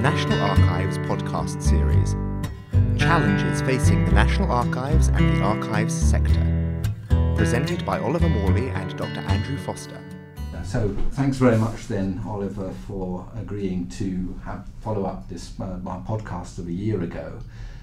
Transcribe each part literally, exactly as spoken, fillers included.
National Archives podcast series, Challenges Facing the National Archives and the Archives Sector, presented by Oliver Morley and Doctor Andrew Foster. So thanks very much then, Oliver, for agreeing to have follow up this uh, my podcast of a year ago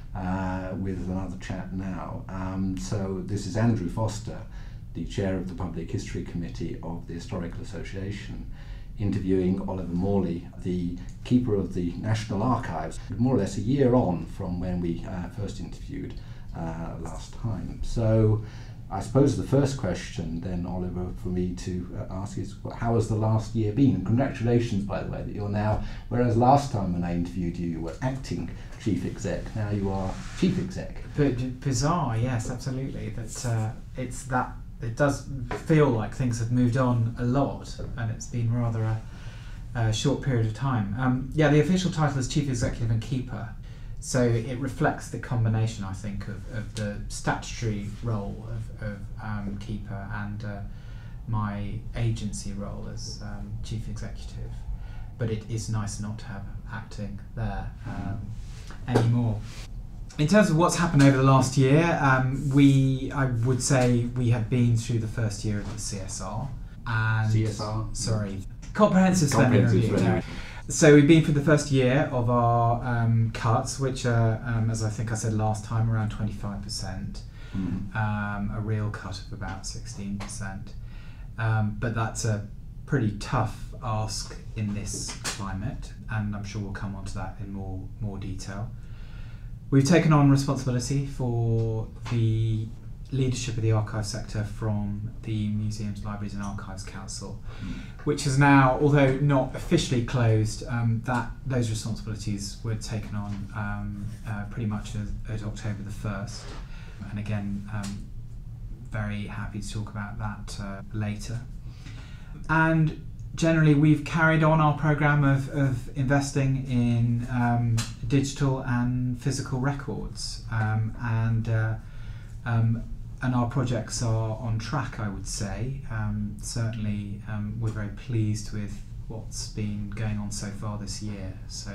uh, with another chat now. Um, so this is Andrew Foster, the chair of the Public History Committee of the Historical Association, interviewing Oliver Morley, the keeper of the National Archives, more or less a year on from when we uh, first interviewed uh, last time. So I suppose the first question then, Oliver, for me to uh, ask is, how has the last year been? And congratulations, by the way, that you're now, whereas last time when I interviewed you, you were acting chief exec, now you are chief exec. But bizarre, yes, absolutely. That uh, it's that it does feel like things have moved on a lot, and it's been rather a, a short period of time. Um, yeah, the official title is chief executive and keeper. So it reflects the combination, I think, of, of the statutory role of, of um, keeper and uh, my agency role as um, chief executive. But it is nice not to have acting there um, anymore. In terms of what's happened over the last year, um, we, I would say, we have been through the first year of the C S R. And, C S R? Sorry, Comprehensive Spending Comprehensive Review. Review. So we've been through the first year of our um, cuts, which are, um, as I think I said last time, around twenty-five percent, mm. um, a real cut of about sixteen percent. Um, but that's a pretty tough ask in this climate, and I'm sure we'll come on to that in more, more detail. We've taken on responsibility for the leadership of the archive sector from the Museums, Libraries and Archives Council, mm. which is now, although not officially closed, um, that those responsibilities were taken on um, uh, pretty much at, at October the first. And again, um, very happy to talk about that uh, later. And generally, we've carried on our programme of, of investing in um, digital and physical records, um, and uh, um, and our projects are on track, I would say. Um, certainly, um, we're very pleased with what's been going on so far this year. So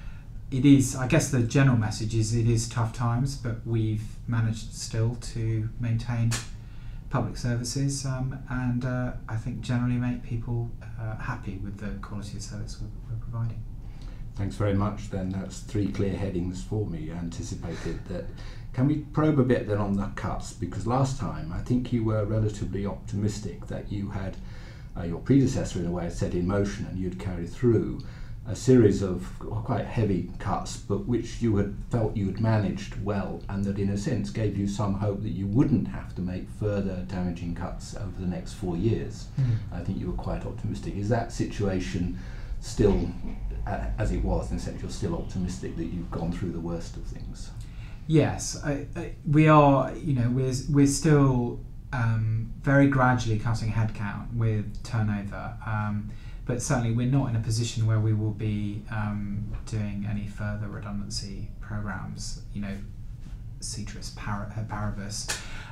it is, I guess the general message is it is tough times, but we've managed still to maintain public services um, and uh, I think generally make people uh, happy with the quality of service we're, we're providing. Thanks very much then. That's three clear headings for me. You anticipated that. Can we probe a bit then on the cuts? Because last time I think you were relatively optimistic that you had, uh, your predecessor in a way had set in motion and you'd carry through a series of quite heavy cuts, but which you had felt you had managed well, and that in a sense gave you some hope that you wouldn't have to make further damaging cuts over the next four years. Mm. I think you were quite optimistic. Is that situation still uh, as it was, in a sense you're still optimistic that you've gone through the worst of things? Yes, I, I, we are, you know, we're, we're still um, very gradually cutting headcount with turnover. Um, But certainly we're not in a position where we will be um, doing any further redundancy programs, you know, ceteris paribus.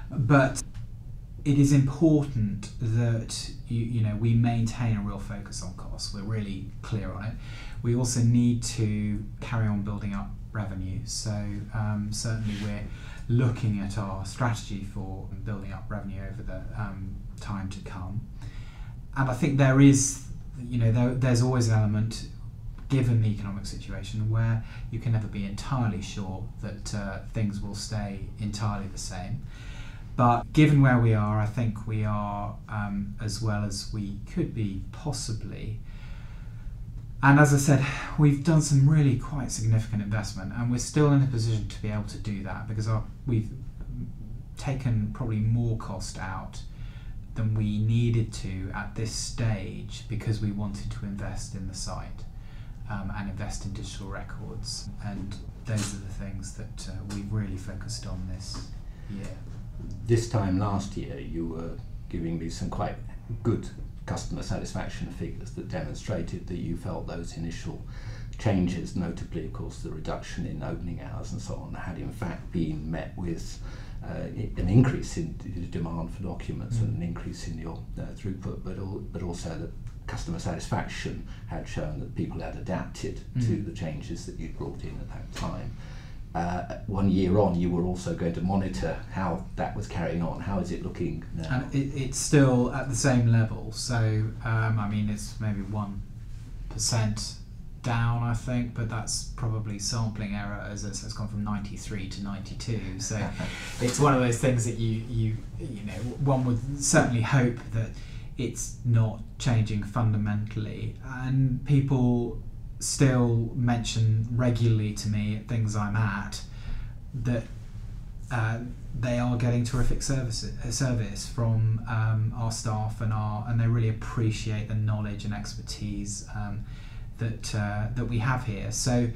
But it is important that, you, you know, we maintain a real focus on costs. We're really clear on it. We also need to carry on building up revenue. So um, certainly we're looking at our strategy for building up revenue over the um, time to come. And I think there is You know, there, there's always an element, given the economic situation, where you can never be entirely sure that uh, things will stay entirely the same. But given where we are, I think we are um, as well as we could be possibly. And as I said, we've done some really quite significant investment, and we're still in a position to be able to do that because our, we've taken probably more cost out than we needed to at this stage because we wanted to invest in the site um, and invest in digital records, and those are the things that uh, we've really focused on this year. This time last year you were giving me some quite good customer satisfaction figures that demonstrated that you felt those initial changes, notably of course the reduction in opening hours and so on, had in fact been met with Uh, an increase in the demand for documents mm. and an increase in your uh, throughput, but, all, but also that customer satisfaction had shown that people had adapted mm. to the changes that you'd brought in at that time. Uh, one year on, you were also going to monitor how that was carrying on. How is it looking now? And it, it's still at the same level. So, um, I mean, it's maybe one percent down, I think, but that's probably sampling error, as it's, it's gone from ninety-three to ninety-two. So it's one of those things that you, you, you know, one would certainly hope that it's not changing fundamentally. And people still mention regularly to me at things I'm at that uh, they are getting terrific service service from um, our staff, and our and they really appreciate the knowledge and expertise um, that uh, that we have here. So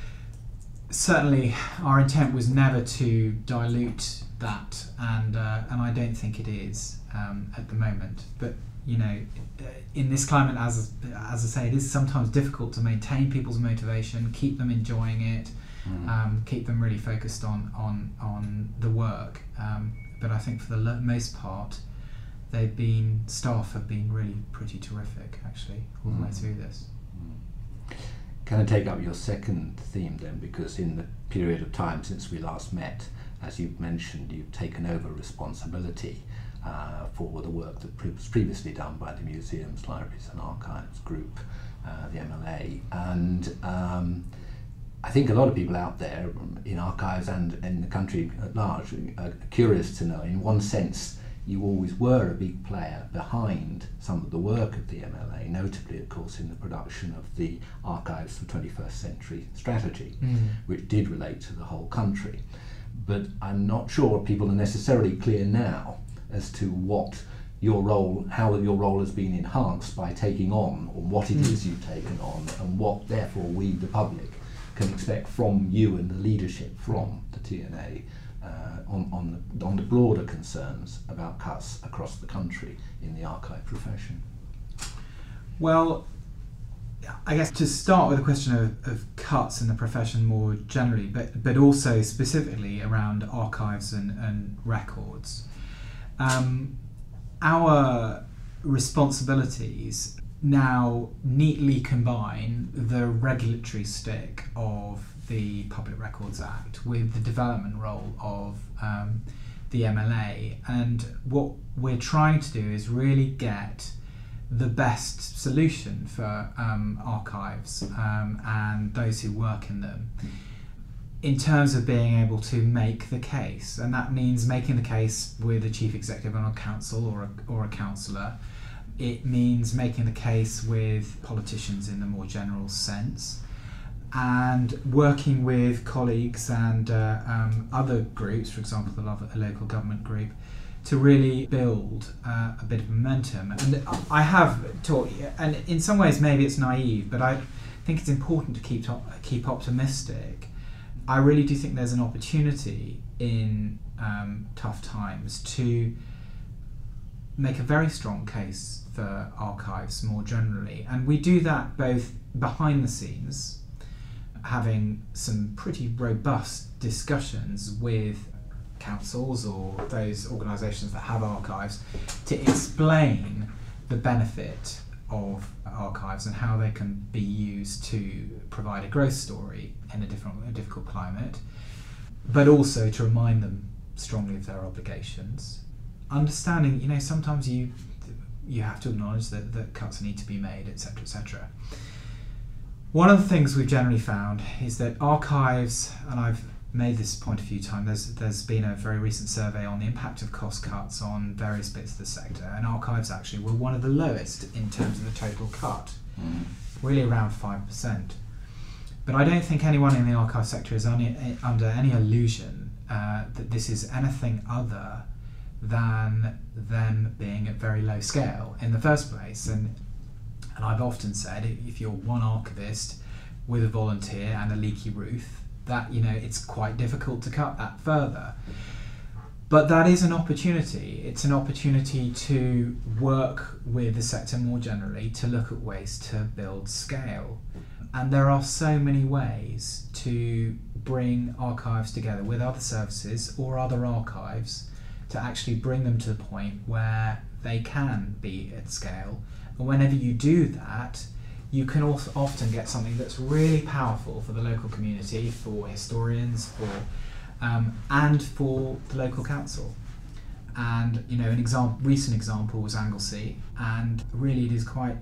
certainly our intent was never to dilute that, and uh, and I don't think it is um, at the moment. But you know, in this climate, as as I say, it is sometimes difficult to maintain people's motivation, keep them enjoying it, mm. um, keep them really focused on on on the work. Um, but I think for the lo- most part, they've been staff have been really pretty terrific, actually, all mm. the way through this. Mm. Can I take up your second theme then? Because in the period of time since we last met, as you've mentioned, you've taken over responsibility Uh, for the work that pre- was previously done by the Museums, Libraries and Archives Group, uh, the M L A. And um, I think a lot of people out there in archives and in the country at large are curious to know, in one sense, you always were a big player behind some of the work of the M L A, notably, of course, in the production of the Archives for twenty-first Century Strategy, mm. which did relate to the whole country. But I'm not sure people are necessarily clear now as to what your role, how your role has been enhanced by taking on, or what it mm. is you've taken on, and what therefore we, the public, can expect from you and the leadership from the T N A uh, on, on, the, on the broader concerns about cuts across the country in the archive profession. Well, I guess to start with the question of, of cuts in the profession more generally, but, but also specifically around archives and, and records. Um, our responsibilities now neatly combine the regulatory stick of the Public Records Act with the development role of um, the M L A, and what we're trying to do is really get the best solution for um, archives um, and those who work in them, in terms of being able to make the case. And that means making the case with a chief executive on a council or a, or a councillor. It means making the case with politicians in the more general sense, and working with colleagues and uh, um, other groups, for example the lo- local government group, to really build uh, a bit of momentum. And I have taught, and in some ways maybe it's naive, but I think it's important to keep to- keep optimistic. I really do think there's an opportunity in um, tough times to make a very strong case for archives more generally. And we do that both behind the scenes, having some pretty robust discussions with councils or those organisations that have archives to explain the benefit of archives and how they can be used to provide a growth story in a different, a difficult climate, but also to remind them strongly of their obligations. Understanding, you know, sometimes you you have to acknowledge that, that cuts need to be made, et cetera, et cetera. One of the things we've generally found is that archives, and I've made this point a few times, there's, there's been a very recent survey on the impact of cost cuts on various bits of the sector, and archives actually were one of the lowest in terms of the total cut, mm. really around five percent. But I don't think anyone in the archive sector is only, under any illusion uh, that this is anything other than them being at very low scale in the first place. And and I've often said, if you're one archivist with a volunteer and a leaky roof, that, you know, it's quite difficult to cut that further. But that is an opportunity. It's an opportunity to work with the sector more generally, to look at ways to build scale. And there are so many ways to bring archives together with other services or other archives to actually bring them to the point where they can be at scale And whenever you do that, you can also often get something that's really powerful for the local community, for historians, for um, and for the local council. And you know, an example, recent example was Anglesey, and really it is quite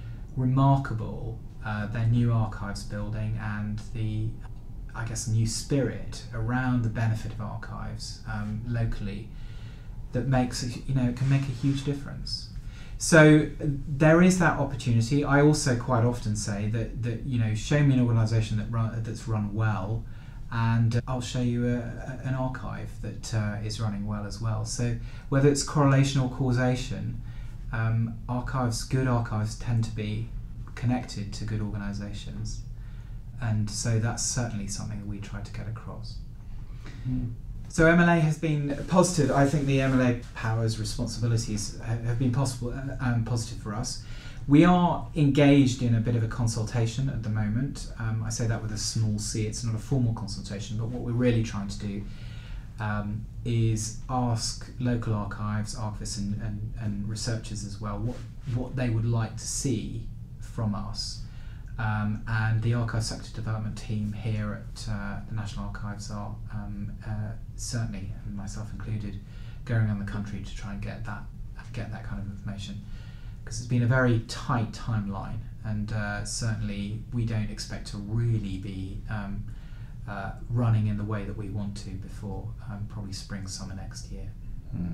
remarkable uh, their new archives building and the, I guess, new spirit around the benefit of archives um, locally that makes, you know, it can make a huge difference. So there is that opportunity. I also quite often say that, that you know, show me an organisation that run, that's run well, and I'll show you a, a, an archive that uh, is running well as well. So whether it's correlation or causation, um, archives, good archives tend to be connected to good organisations, and so that's certainly something that we try to get across. Mm. So M L A has been positive. I think the M L A powers, responsibilities have been possible and positive for us. We are engaged in a bit of a consultation at the moment. Um, I say that with a small c. It's not a formal consultation, but what we're really trying to do um, is ask local archives, archivists and, and, and researchers as well, what, what they would like to see from us. Um, and the archive sector development team here at uh, the National Archives are um, uh, certainly, and myself included, going around the country to try and get that get that kind of information, because it's been a very tight timeline, and uh, certainly we don't expect to really be um, uh, running in the way that we want to before um, probably spring summer next year. Mm.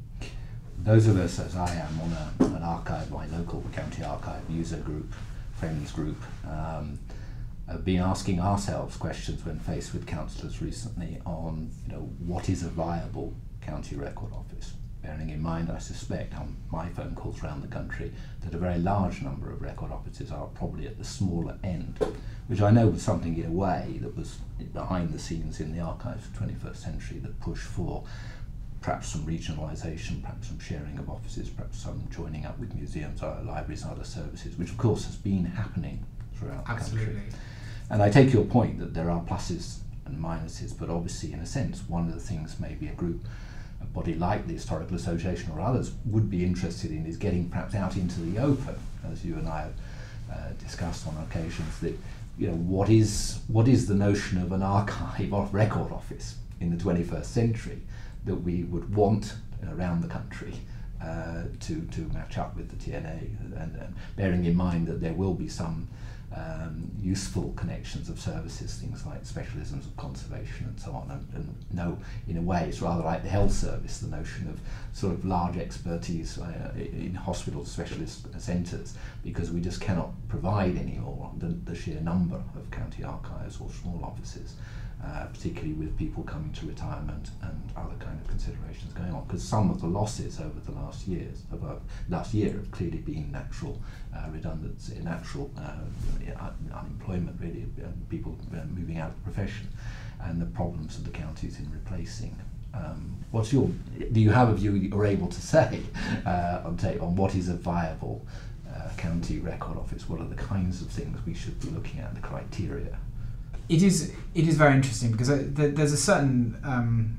Those of us, as I am, on a, an archive, my local county archive user group, friends group, um, have been asking ourselves questions when faced with councillors recently on, you know, what is a viable county record office, bearing in mind, I suspect, on my phone calls around the country, that a very large number of record offices are probably at the smaller end, which I know was something in a way that was behind the scenes in the archives of the twenty-first century that pushed for perhaps some regionalisation, perhaps some sharing of offices, perhaps some joining up with museums, or libraries and other services, which of course has been happening throughout the Absolutely. country. And I take your point that there are pluses and minuses, but obviously in a sense one of the things maybe a group, a body like the Historical Association or others would be interested in is getting perhaps out into the open, as you and I have uh, discussed on occasions, that, you know, what is, what is the notion of an archive or record office in the twenty-first century that we would want around the country uh, to, to match up with the T N A, and, and bearing in mind that there will be some um, useful connections of services, things like specialisms of conservation and so on, and, and no, in a way it's rather like the health service, the notion of sort of large expertise uh, in hospital specialist centres, because we just cannot provide anymore the, the sheer number of county archives or small offices. Uh, particularly with people coming to retirement and other kind of considerations going on, because some of the losses over the last years, over last year, have clearly been natural uh, redundancy, natural uh, un- unemployment, really, uh, people uh, moving out of the profession, and the problems of the counties in replacing. Um, what's your? Do you have a view you're able to say uh, on, take, on what is a viable uh, county record office? What are the kinds of things we should be looking at, the criteria? It is it is very interesting, because there's a certain um,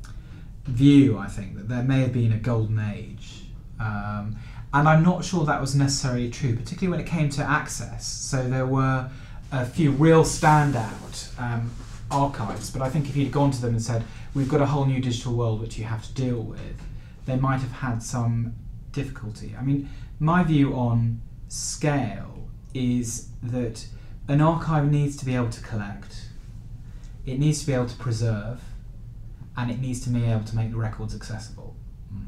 view, I think, that there may have been a golden age, um, and I'm not sure that was necessarily true, particularly when it came to access. So there were a few real standout um, archives, but I think if you'd gone to them and said, we've got a whole new digital world which you have to deal with, they might have had some difficulty. I mean, my view on scale is that an archive needs to be able to collect, it needs to be able to preserve, and it needs to be able to make the records accessible. Mm.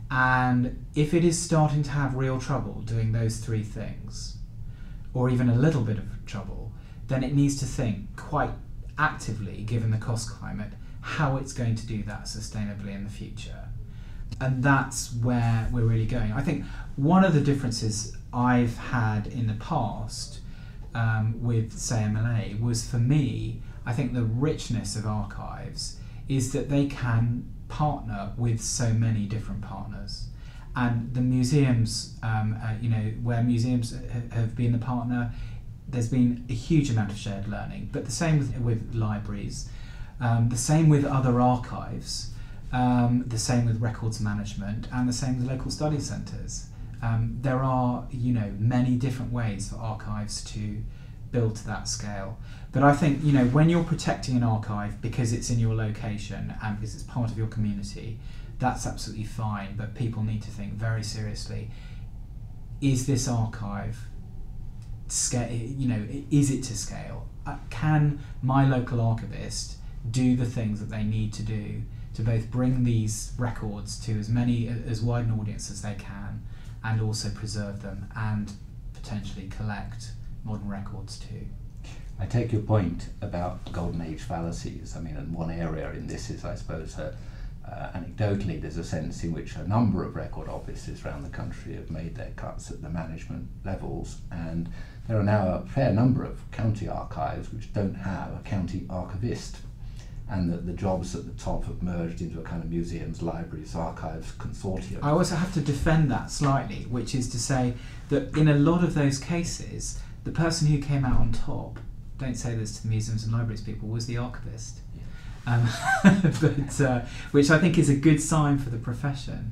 And if it is starting to have real trouble doing those three things, or even a little bit of trouble, then it needs to think quite actively, given the cost climate, how it's going to do that sustainably in the future. And that's where we're really going. I think one of the differences I've had in the past Um, with, say, M L A, was, for me, I think the richness of archives is that they can partner with so many different partners. And the museums, um, uh, you know, where museums ha- have been the partner, there's been a huge amount of shared learning. But the same with, with libraries, um, the same with other archives, um, the same with records management, and the same with local study centres. Um, there are, you know, many different ways for archives to build to that scale. But I think, you know, when you're protecting an archive because it's in your location and because it's part of your community, that's absolutely fine. But people need to think very seriously: is this archive scale? You know, is it to scale? Uh, can my local archivist do the things that they need to do to both bring these records to as many, as wide an audience as they can, and also preserve them and potentially collect modern records too? I take your point about golden age fallacies. I mean, and one area in this is, I suppose, uh, uh, anecdotally, there's a sense in which a number of record offices around the country have made their cuts at the management levels, and there are now a fair number of county archives which don't have a county archivist, and that the jobs at the top have merged into a kind of museums, libraries, archives consortium. I also have to defend that slightly, which is to say that in a lot of those cases, the person who came out on top, don't say this to the museums and libraries people, was the archivist. Um, but uh, which I think is a good sign for the profession.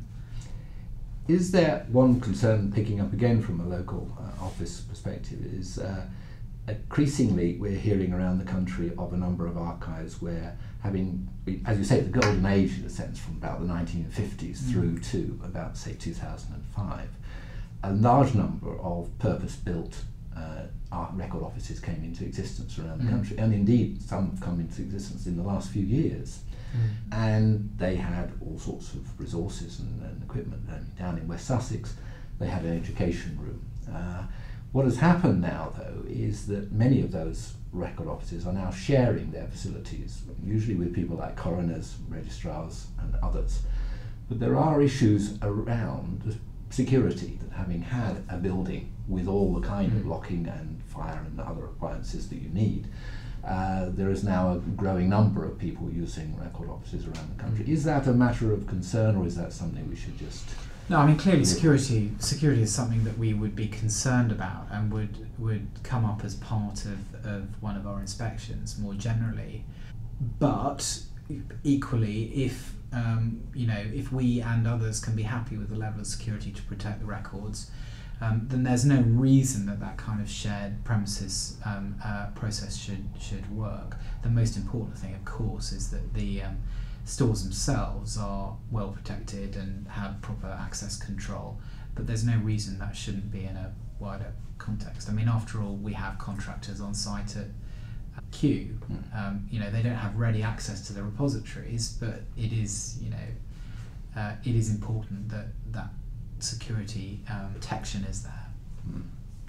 Is there one concern, picking up again from a local uh, office perspective, is uh, increasingly we're hearing around the country of a number of archives where, having, as you say, the golden age in a sense from about the nineteen fifties mm. through to about, say, two thousand five, a large number of purpose-built uh, art record offices came into existence around the mm. country, and indeed some have come into existence in the last few years. Mm. And they had all sorts of resources and, and equipment. And down in West Sussex, they had an education room. Uh, what has happened now, though, is that many of those record offices are now sharing their facilities, usually with people like coroners, registrars, and others. But there are issues around security, that having had a building with all the kind mm. of locking and fire and other appliances that you need, Uh, there is now a growing number of people using record offices around the country. Is that a matter of concern, or is that something we should just... No, I mean, clearly security security is something that we would be concerned about and would would come up as part of, of one of our inspections more generally. But equally, if um, you know, if we and others can be happy with the level of security to protect the records, Um, then there's no reason that that kind of shared premises um, uh, process should should work. The most important thing, of course, is that the um, stores themselves are well protected and have proper access control. But there's no reason that shouldn't be in a wider context. I mean, after all, we have contractors on site at uh, Kew. Mm. Um, you know, they don't have ready access to the repositories, but it is, you know, uh, it is important that that security um, protection is there. Mm.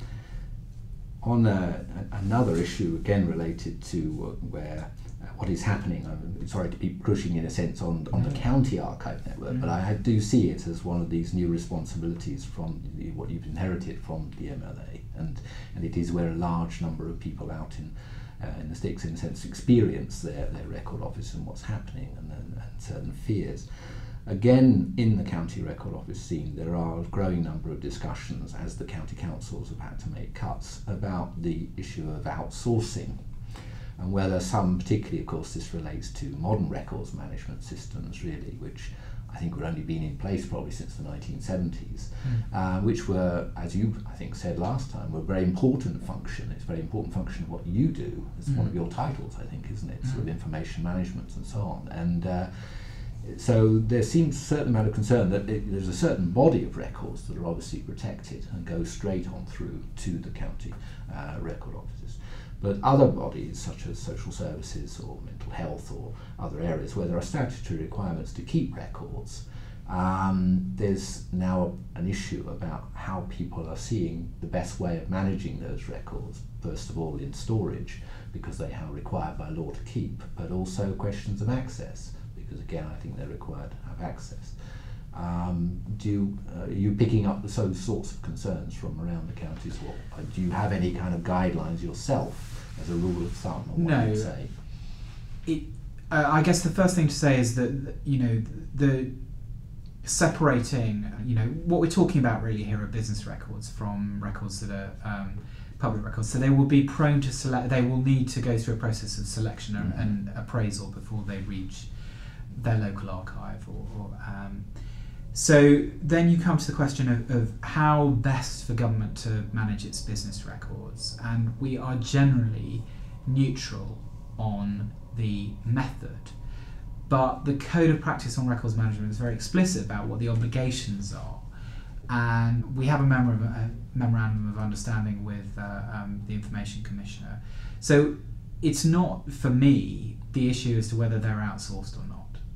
On uh, another issue, again related to uh, where uh, what is happening, I'm sorry to be pushing in a sense on, on the county archive network, mm. but I, I do see it as one of these new responsibilities from the, what you've inherited from the M L A, and, and it is where a large number of people out in uh, in the sticks, in a sense, experience their, their record office and what's happening, and, and, and certain fears. Again, in the county record office scene, there are a growing number of discussions, as the county councils have had to make cuts, about the issue of outsourcing, and whether some, particularly of course this relates to modern records management systems really, which I think were only been in place probably since the nineteen seventies, mm. uh, which were, as you I think said last time, were a very important function. It's a very important function of what you do. It's mm. one of your titles, I think, isn't it? Mm. Sort of information management and so on. And uh, so there seems a certain amount of concern that it, there's a certain body of records that are obviously protected and go straight on through to the county uh, record offices. But other bodies, such as social services or mental health or other areas where there are statutory requirements to keep records, um, there's now an issue about how people are seeing the best way of managing those records, first of all in storage, because they are required by law to keep, but also questions of access, because again I think they're required to have access. Um, do you, uh, are you picking up the same sorts of concerns from around the counties? Or do you have any kind of guidelines yourself as a rule of thumb on what no, you'd say? It, uh, I guess the first thing to say is that, you know, the separating, you know, what we're talking about really here are business records from records that are um, public records. So they will be prone to select, they will need to go through a process of selection and, mm-hmm. and appraisal before they reach their local archive or, or um, So then you come to the question of, of how best for government to manage its business records, and we are generally neutral on the method, but the Code of Practice on Records Management is very explicit about what the obligations are, and we have a, memor- a memorandum of understanding with uh, um, the Information Commissioner. So it's not, for me, the issue as to whether they're outsourced or not.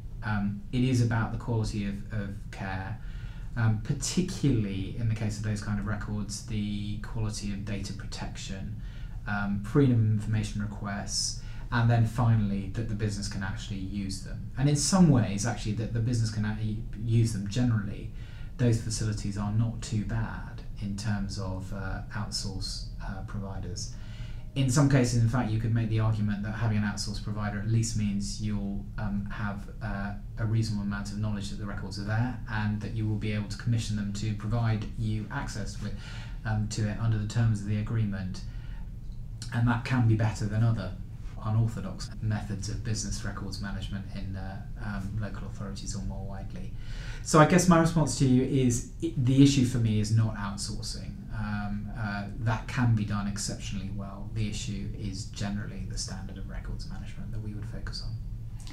Um, it is about the quality of, of care, um, particularly in the case of those kind of records, the quality of data protection, um, freedom of information requests, and then finally that the business can actually use them. And in some ways, actually, that the business can actually use them generally. Those facilities are not too bad in terms of uh, outsource uh, providers. In some cases, in fact, you could make the argument that having an outsourced provider at least means you'll um, have uh, a reasonable amount of knowledge that the records are there, and that you will be able to commission them to provide you access with, um, to it under the terms of the agreement. And that can be better than other unorthodox methods of business records management in uh, um, local authorities or more widely. So I guess my response to you is it, the issue for me is not outsourcing. Um, uh, that can be done exceptionally well. The issue is generally the standard of records management that we would focus on.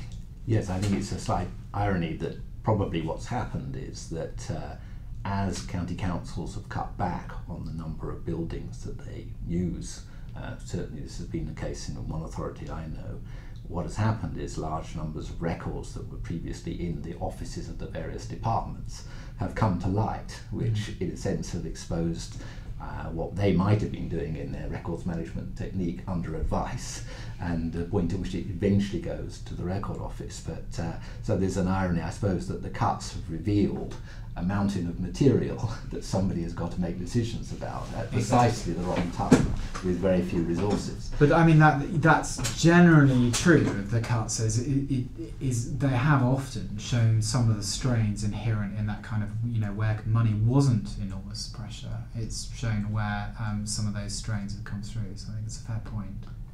Yes, I think it's a slight irony that probably what's happened is that uh, as county councils have cut back on the number of buildings that they use, uh, certainly this has been the case in one authority I know, what has happened is large numbers of records that were previously in the offices of the various departments have come to light, which in a sense have exposed uh, what they might have been doing in their records management technique under advice, and the point at which it eventually goes to the record office. But uh, so there's an irony, I suppose, that the cuts have revealed a mountain of material that somebody has got to make decisions about at precisely the wrong time with very few resources. But I mean that that's generally true of the cuts. Is it, it is they have often shown some of the strains inherent in that kind of, you know, where money wasn't enormous pressure. It's shown where um, some of those strains have come through. So I think it's a fair point.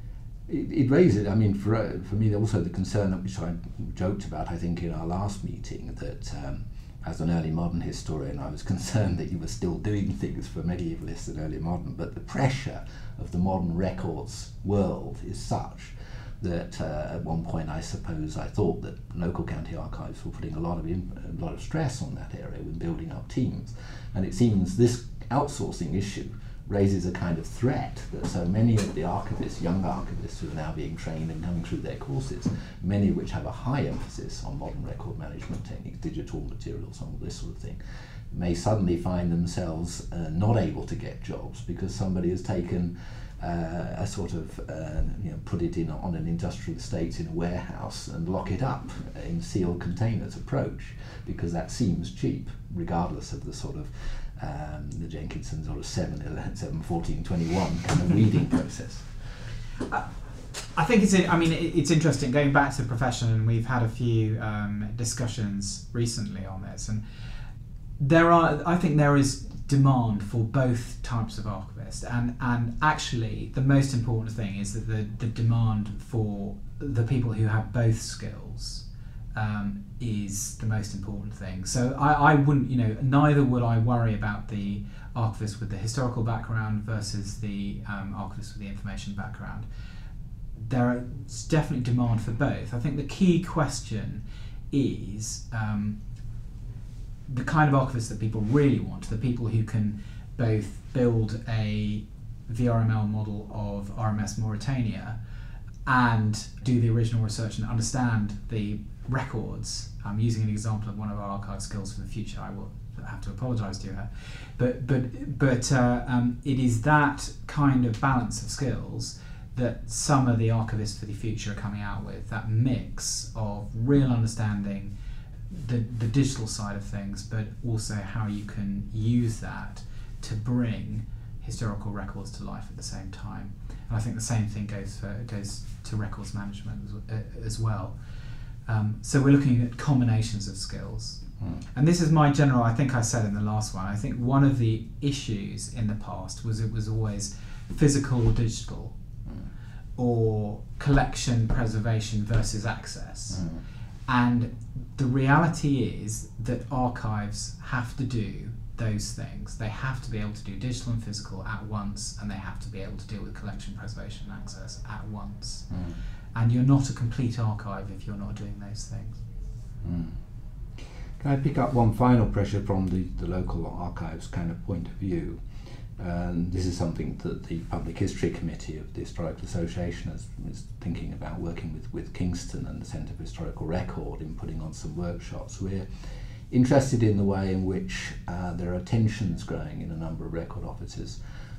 It, it raises, I mean, for uh, for me also the concern which I joked about, I think, in our last meeting, that um, as an early modern historian, I was concerned that you were still doing things for medievalists and early modern, but the pressure of the modern records world is such that uh, at one point, I suppose, I thought that local county archives were putting a lot of imp- a lot of stress on that area when building up teams, and it seems this outsourcing issue raises a kind of threat that so many of the archivists, young archivists who are now being trained and coming through their courses, many of which have a high emphasis on modern record management techniques, digital materials, all this sort of thing, may suddenly find themselves uh, not able to get jobs because somebody has taken uh, a sort of, uh, you know, put it in on an industrial estate in a warehouse and lock it up in sealed containers approach, because that seems cheap, regardless of the sort of Um, the Jenkinson sort of seven, eleven, seven, fourteen, twenty-one kind of weeding process. I think it's, I mean, it's interesting going back to the profession, and we've had a few um, discussions recently on this, and there are, I think there is demand for both types of archivists, and, and actually the most important thing is that the, the demand for the people who have both skills Um, is the most important thing. So I, I wouldn't, you know, neither would I worry about the archivist with the historical background versus the um, archivist with the information background. There is definitely demand for both. I think the key question is um, the kind of archivists that people really want, the people who can both build a V R M L model of R M S Mauritania and do the original research and understand the records. I'm using an example of one of our archive skills for the future. I will have to apologise to her, but but but uh, um, it is that kind of balance of skills that some of the archivists for the future are coming out with. That mix of real understanding the the digital side of things, but also how you can use that to bring historical records to life at the same time. And I think the same thing goes for goes to records management as, as well. Um, so we're looking at combinations of skills. Mm. And this is my general, I think I said in the last one, I think one of the issues in the past was it was always physical or digital, mm. or collection preservation versus access. Mm. And the reality is that archives have to do those things. They have to be able to do digital and physical at once, and they have to be able to deal with collection, preservation and access at once. Mm. And you're not a complete archive if you're not doing those things. Mm. Can I pick up one final pressure from the, the local archives kind of point of view? And this is something that the Public History Committee of the Historical Association is, is thinking about, working with, with Kingston and the Centre for Historical Record in putting on some workshops. We're interested in the way in which uh, there are tensions growing in a number of record offices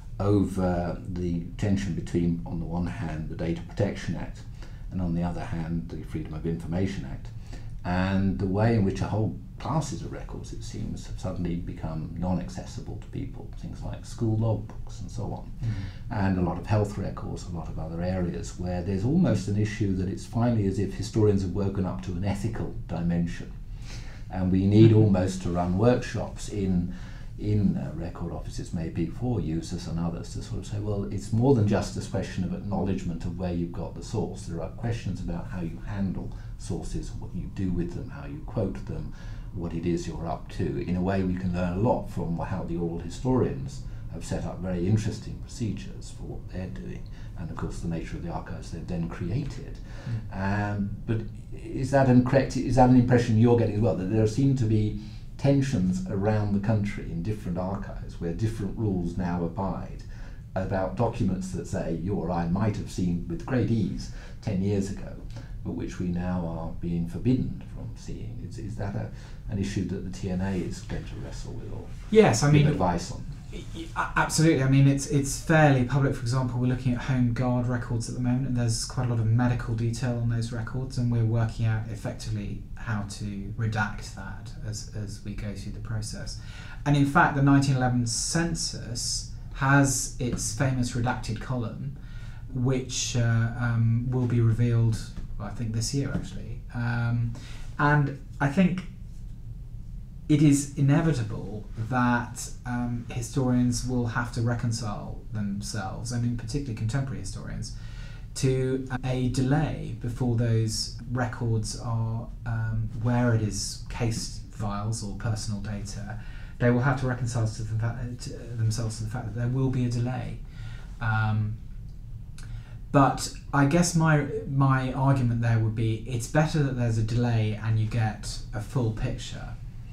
over the tension between, on the one hand, the Data Protection Act, and on the other hand, the Freedom of Information Act, and the way in which a whole classes of records, it seems, have suddenly become non-accessible to people, things like school logbooks and so on, mm-hmm. and a lot of health records, a lot of other areas where there's almost an issue that it's finally as if historians have woken up to an ethical dimension, and we need mm-hmm. almost to run workshops in in uh, record offices, maybe for users and others, to sort of say, well, it's more than just this question of acknowledgement of where you've got the source. There are questions about how you handle sources, what you do with them, how you quote them, what it is you're up to. In a way, we can learn a lot from how the oral historians have set up very interesting procedures for what they're doing, and of course the nature of the archives they've then created. Mm. Um, but is that an correct? Is that an impression you're getting as well, that there seem to be tensions around the country in different archives where different rules now abide about documents that say you or I might have seen with great ease ten years ago, but which we now are being forbidden from seeing? Is, is that a, an issue that the T N A is going to wrestle with, or yes, I give mean, advice on? Absolutely. I mean, it's it's fairly public. For example, we're looking at Home Guard records at the moment, and there's quite a lot of medical detail on those records, and we're working out effectively how to redact that as, as we go through the process. And in fact, the nineteen eleven census has its famous redacted column, which uh, um, will be revealed, well, I think this year actually. Um, and I think it is inevitable that um, historians will have to reconcile themselves, and in particular contemporary historians, to a delay before those records are, um, where it is case files or personal data, they will have to reconcile to the fact, to themselves to the fact that there will be a delay. Um, but I guess my my argument there would be, it's better that there's a delay and you get a full picture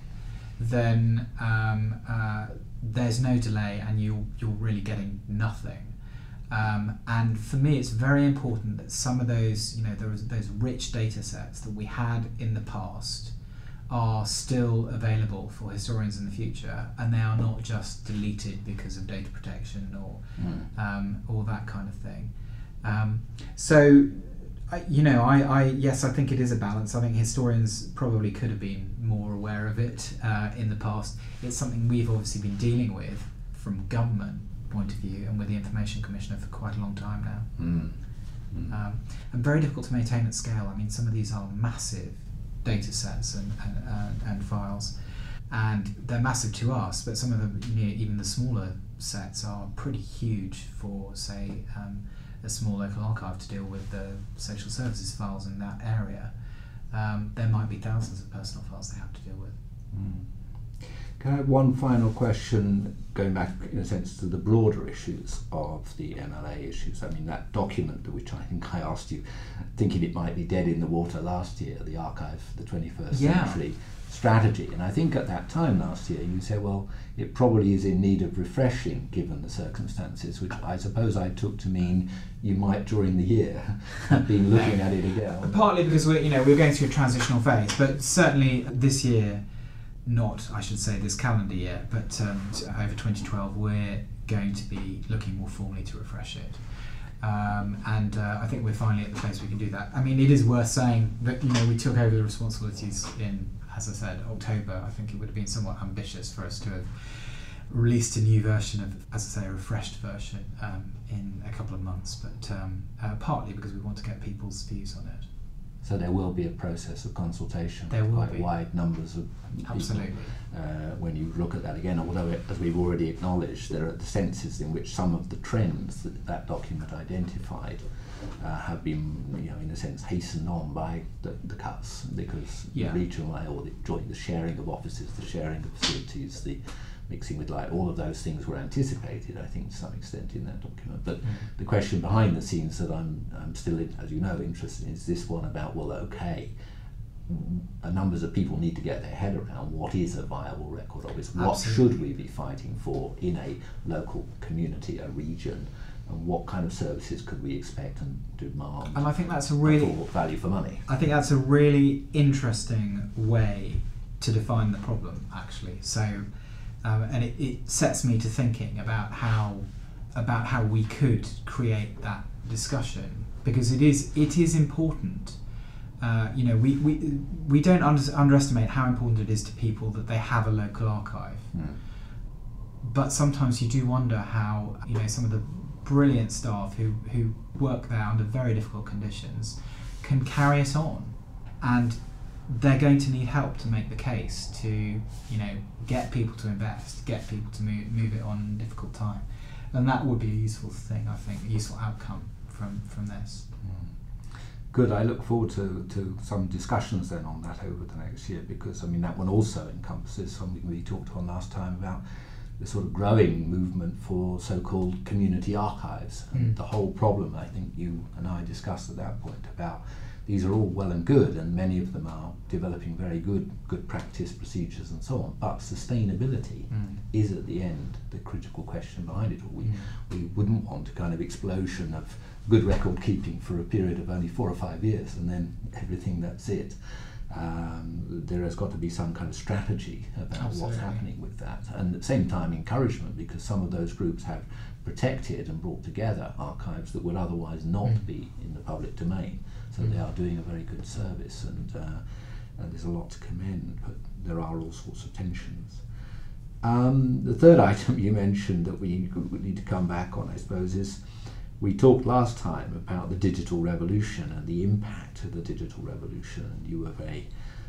then um, uh, there's no delay and you, you're really getting nothing. Um, and for me, it's very important that some of those, you know, those, those rich data sets that we had in the past are still available for historians in the future, and they are not just deleted because of data protection or mm. um, or that kind of thing. Um, so, I, you know, I, I yes, I think it is a balance. I think historians probably could have been more aware of it uh, in the past. It's something we've obviously been dealing with from government point of view and with the Information Commissioner for quite a long time now. Mm. Mm. Um, and very difficult to maintain at scale. I mean, some of these are massive data sets and, and, uh, and files, and they're massive to us, but some of them, you know, even the smaller sets are pretty huge for, say, um, a small local archive to deal with the social services files in that area. Um, there might be thousands of personal files they have to deal with. Mm. Can I have one final question, going back in a sense to the broader issues of the M L A issues? I mean, that document which I think I asked you, thinking it might be dead in the water last year, the Archive for the twenty-first yeah. Century Strategy, and I think at that time last year you said, well, it probably is in need of refreshing given the circumstances, which I suppose I took to mean you might during the year have been looking at it again. Partly because we're, you know, we're going through a transitional phase, but certainly this year, not, I should say, this calendar year, but um, over twenty twelve, we're going to be looking more formally to refresh it. Um, and uh, I think we're finally at the place we can do that. I mean, it is worth saying that, you know, we took over the responsibilities in, as I said, October. I think it would have been somewhat ambitious for us to have released a new version of, as I say, a refreshed version um, in a couple of months, but um, uh, partly because we want to get people's views on it. So there will be a process of consultation There with will quite be. wide numbers of people. Absolutely. Uh, when you look at that again, although it, as we've already acknowledged, there are the senses in which some of the trends that that document identified uh, have been, you know, in a sense, hastened on by the, the cuts, because Yeah. the regional or the joint, the sharing of offices, the sharing of facilities, the mixing with light, all of those things were anticipated, I think, to some extent in that document. But Mm. the question behind the scenes that I'm, I'm still, in, as you know, interested in is this one about, well, okay, a numbers of people need to get their head around what is a viable record office, what Absolutely. should we be fighting for in a local community, a region, and what kind of services could we expect and demand And I think that's a really for value for money. I think that's a really interesting way to define the problem, actually. So, um, and it, it sets me to thinking about how about how we could create that discussion, because it is it is important. Uh, you know, we, we we don't under, underestimate how important it is to people that they have a local archive. Mm. But sometimes you do wonder how, you know, some of the brilliant staff who, who work there under very difficult conditions can carry it on, and they're going to need help to make the case to, you know, get people to invest, get people to move, move it on in a difficult time. And that would be a useful thing, I think, a useful outcome from, from this. Mm. Good. I look forward to, to some discussions then on that over the next year, because I mean that one also encompasses something we talked on last time about the sort of growing movement for so-called community archives. And Mm. the whole problem, I think you and I discussed at that point, about these are all well and good, and many of them are developing very good good practice, procedures and so on, but sustainability Mm. is at the end the critical question behind it all. We, Mm. we wouldn't want a kind of explosion of good record keeping for a period of only four or five years and then everything, that's it. Um, there has got to be some kind of strategy about Absolutely. what's happening with that, and at the same time encouragement, because some of those groups have protected and brought together archives that would otherwise not Mm. be in the public domain, so Mm. they are doing a very good service, and, uh, and there's a lot to commend, but there are all sorts of tensions. Um, the third item you mentioned that we, we need to come back on, I suppose, is we talked last time about the digital revolution and the impact of the digital revolution, and you were very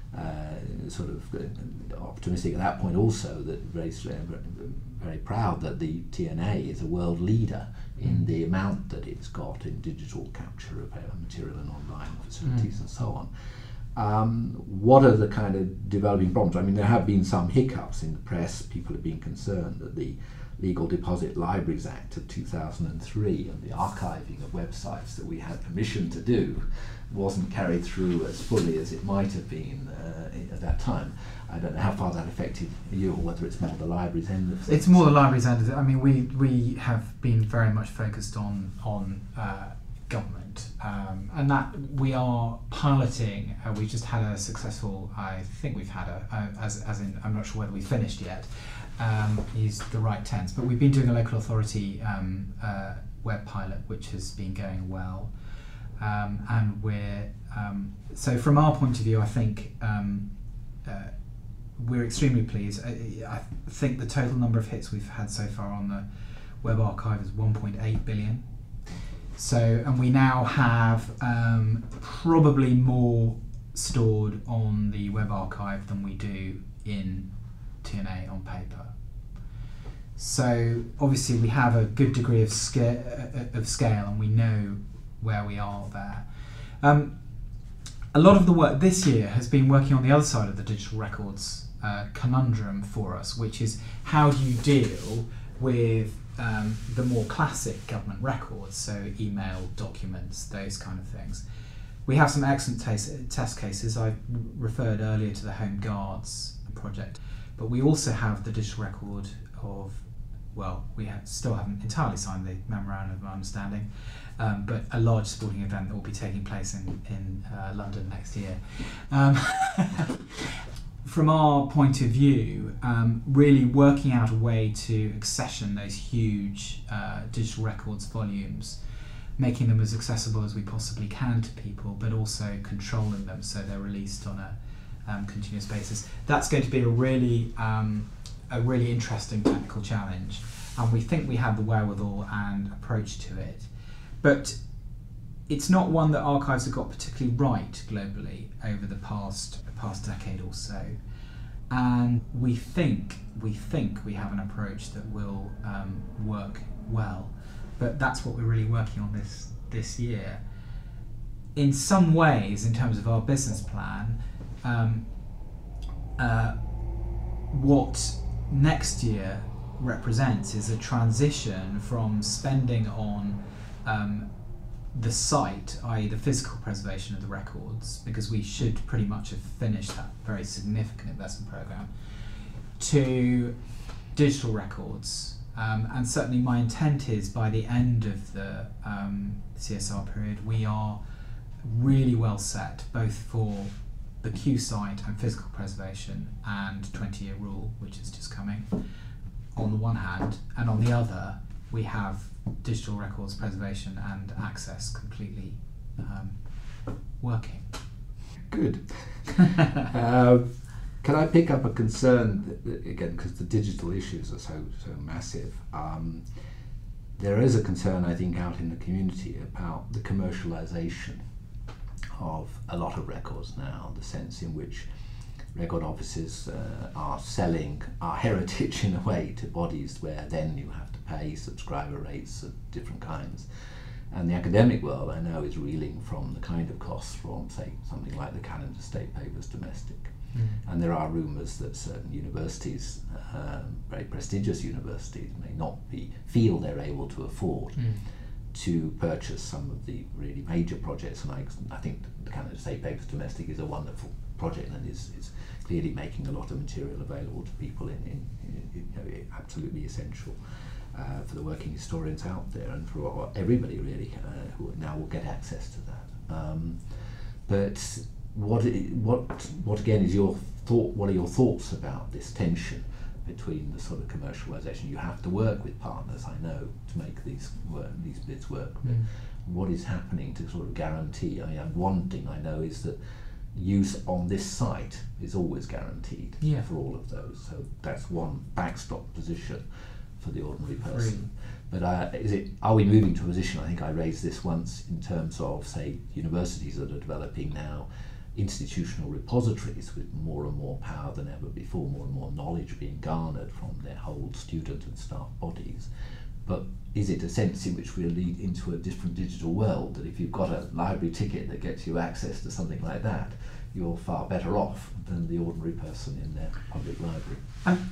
uh, sort of optimistic at that point also, that very, very proud that the T N A is a world leader in Mm. the amount that it's got in digital capture of material and online facilities Mm. and so on. Um, what are the kind of developing problems? I mean, there have been some hiccups in the press. People have been concerned that the Legal Deposit Libraries Act of two thousand three and the archiving of websites that we had permission to do wasn't carried through as fully as it might have been uh, at that time. I don't know how far that affected you, or whether it's more the library's end of things. It's more the library's end of it. I mean, we, we have been very much focused on, on uh, government, um, and that we are piloting. Uh, we just had a successful, I think we've had a, uh, as, as in, I'm not sure whether we finished yet, um, use the right tense, but we've been doing a local authority um, uh, web pilot, which has been going well. Um, and we're, um, so from our point of view, I think um, uh, we're extremely pleased. I, I think the total number of hits we've had so far on the web archive is one point eight billion. So, and we now have um, probably more stored on the web archive than we do in T N A on paper. So obviously we have a good degree of scale, of scale, and we know where we are there. Um, a lot of the work this year has been working on the other side of the digital records uh, conundrum for us, which is how do you deal with um, the more classic government records, so email, documents, those kind of things. We have some excellent tes- test cases. I referred earlier to the Home Guards project, but we also have the digital record of, well, we have, still haven't entirely signed the Memorandum of Understanding, um, but a large sporting event that will be taking place in, in uh, London next year. Um, from our point of view, um, really working out a way to accession those huge uh, digital records volumes, making them as accessible as we possibly can to people, but also controlling them so they're released on a um, continuous basis. That's going to be a really um, a really interesting technical challenge, and we think we have the wherewithal and approach to it. But it's not one that archives have got particularly right globally over the past past decade or so, and we think we think we have an approach that will um, work well, but that's what we're really working on this this year. In some ways, in terms of our business plan, um, uh, what next year represents is a transition from spending on um, the site, that is the physical preservation of the records, because we should pretty much have finished that very significant investment programme, to digital records. Um, and certainly my intent is by the end of the um, C S R period, we are really well set, both for the Kew site and physical preservation and twenty-year rule, which is just coming, on the one hand, and on the other, we have digital records preservation and access completely um, working. Good. uh, can I pick up a concern, that, that, again, because the digital issues are so, so massive. Um, there is a concern, I think, out in the community about the commercialisation of a lot of records now, the sense in which record offices uh, are selling our heritage in a way to bodies where then you have to pay subscriber rates of different kinds. And the academic world, I know, is reeling from the kind of costs from, say, something like the Canada State Papers Domestic. Mm. And there are rumours that certain universities, uh, very prestigious universities, may not be feel they're able to afford mm. to purchase some of the really major projects. And I, I think the Canada State Papers Domestic is a wonderful project and is, is clearly making a lot of material available to people in, in, in you know, absolutely essential uh, for the working historians out there, and for everybody really uh, who now will get access to that. Um, but what what what again is your thought? What are your thoughts about this tension between the sort of commercialisation? You have to work with partners, I know, to make these work, these bits work. But mm. what is happening to sort of guarantee? I mean, one thing I know is that use on this site is always guaranteed yeah. for all of those. So that's one backstop position for the ordinary person. Free. But uh, is it? Are we moving to a position? I think I raised this once in terms of, say, universities that are developing now institutional repositories with more and more power than ever before, more and more knowledge being garnered from their whole student and staff bodies. But is it a sense in which we'll lead into a different digital world, that if you've got a library ticket that gets you access to something like that, you're far better off than the ordinary person in their public library? Um,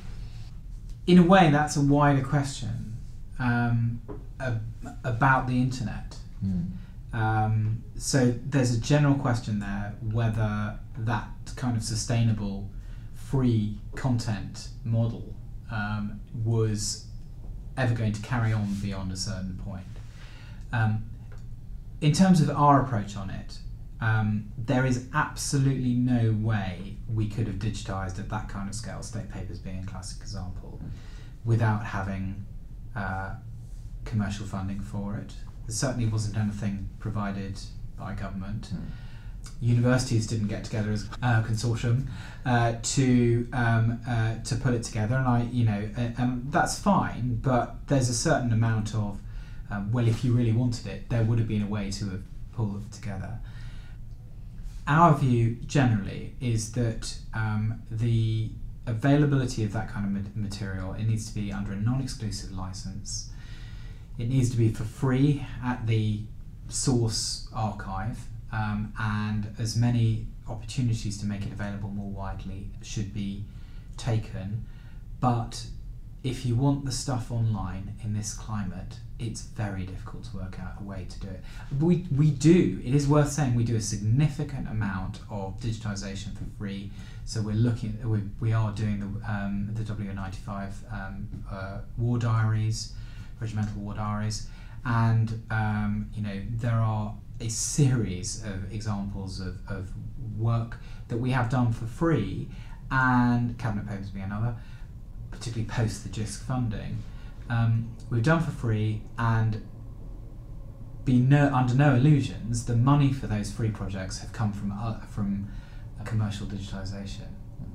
in a way, that's a wider question um, ab- about the internet. Mm. Um, so there's a general question there whether that kind of sustainable free content model um, was ever going to carry on beyond a certain point. Um, in terms of our approach on it, um, there is absolutely no way we could have digitised at that kind of scale, State Papers being a classic example, without having uh, commercial funding for it. There certainly wasn't anything provided by government. Mm. Universities didn't get together as a consortium uh, to um, uh, to put it together, and I, you know, and, and that's fine. But there's a certain amount of, um, well, if you really wanted it, there would have been a way to have pulled it together. Our view generally is that um, the availability of that kind of material, it needs to be under a non-exclusive license. It needs to be for free at the source archive, um, and as many opportunities to make it available more widely should be taken. But if you want the stuff online in this climate, it's very difficult to work out a way to do it. We we do, it is worth saying, we do a significant amount of digitisation for free. So we're looking, we, we are doing the um, the W ninety-five um, uh, war diaries, regimental war diaries, and um, you know, there are a series of examples of, of work that we have done for free, and Cabinet Papers being another, particularly post the J I S C funding, um, we've done for free, and be no, under no illusions, the money for those free projects have come from uh, from a commercial digitisation.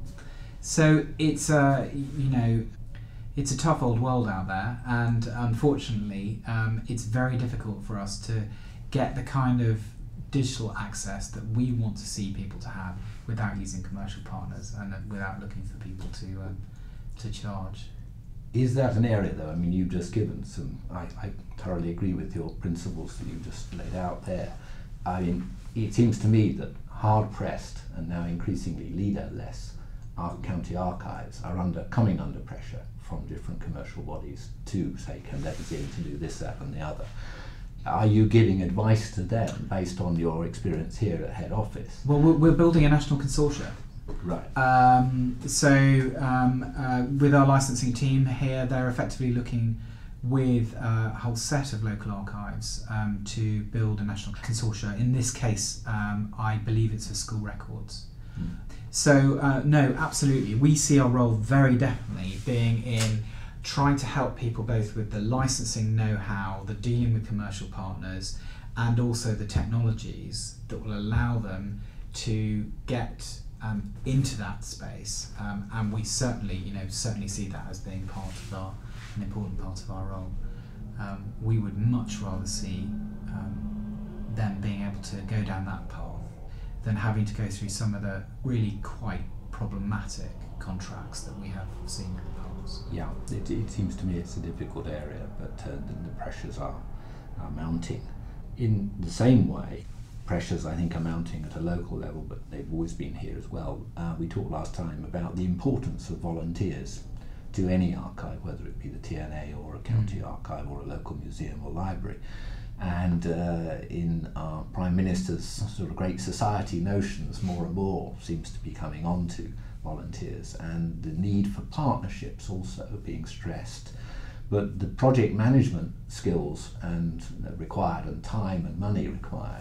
So it's a, you know, it's a tough old world out there, and unfortunately, um, it's very difficult for us to get the kind of digital access that we want to see people to have without using commercial partners and without looking for people to um, to charge. Is that an area, though? I mean, you've just given some, I, I thoroughly agree with your principles that you've just laid out there. I mean, it seems to me that hard-pressed and now increasingly leaderless our county archives are under coming under pressure from different commercial bodies to, say, can let us in to do this, that and the other. Are you giving advice to them based on your experience here at head office? Well, we're, we're building a national consortia. Right. Um, so um, uh, with our licensing team here, they're effectively looking with a whole set of local archives um, to build a national consortia. In this case, um, I believe it's for school records. Mm. So uh, no, absolutely. We see our role very definitely being in trying to help people both with the licensing know-how, the dealing with commercial partners, and also the technologies that will allow them to get um, into that space. Um, and we certainly, you know, certainly see that as being part of our, an important part of our role. Um, we would much rather see um, them being able to go down that path than having to go through some of the really quite problematic contracts that we have seen in the past. Yeah, it, it seems to me it's a difficult area, but uh, the, the pressures are, are mounting. In the same way, pressures I think are mounting at a local level, but they've always been here as well. Uh, we talked last time about the importance of volunteers to any archive, whether it be the T N A or a county mm. archive or a local museum or library. And uh, in our Prime Minister's sort of great society notions, more and more seems to be coming on to volunteers, and the need for partnerships also being stressed. But the project management skills and uh, required, and time and money required